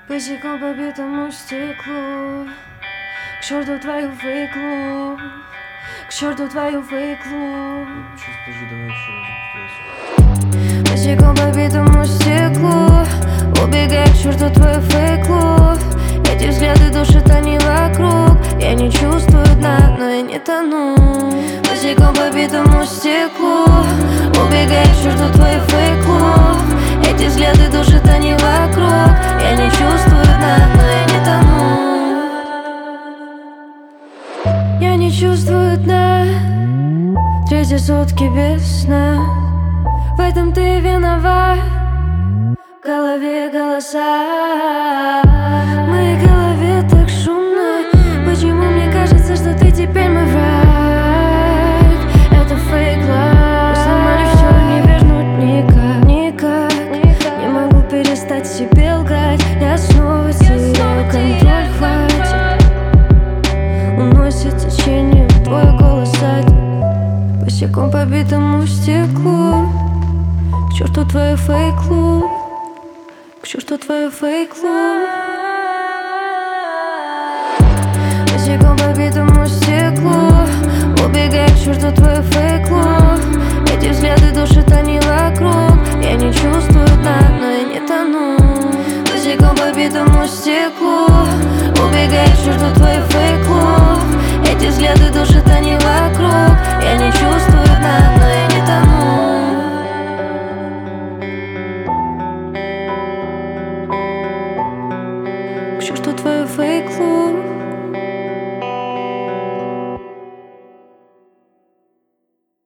Босиком по битому стеклу. К черту твою фейклу. К черту твою фейклу. Сейчас, подожди, давай еще раз. Босиком по битому стеклу. Убегай к черту твою фейклу. Эти взгляды душат, они вокруг. Я не чувствую дна, но я не тону. Босиком по битому стеклу. Убегай к черту твою фейклу. Эти взгляды душат, они вокруг. Я не чувствую дна, но я не тону. Я не чувствую дна. Третьи сутки без сна. В этом ты виноват. В голове голоса. В моей голове так шумно. Почему мне кажется, что ты теперь мой враг? Это фейк лав. Мы сломали все, не вернуть никак, никак. Не могу перестать себе лгать. Я снова теряю контроль, хватит. Уносит течением твой голос сзади. Босиком по битому стеклу. К черту твою фейклу. К черту твою фейклу. Босиком по битому стеклу. Убегай к черту твою фейклу. Эти взгляды душат, они вокруг.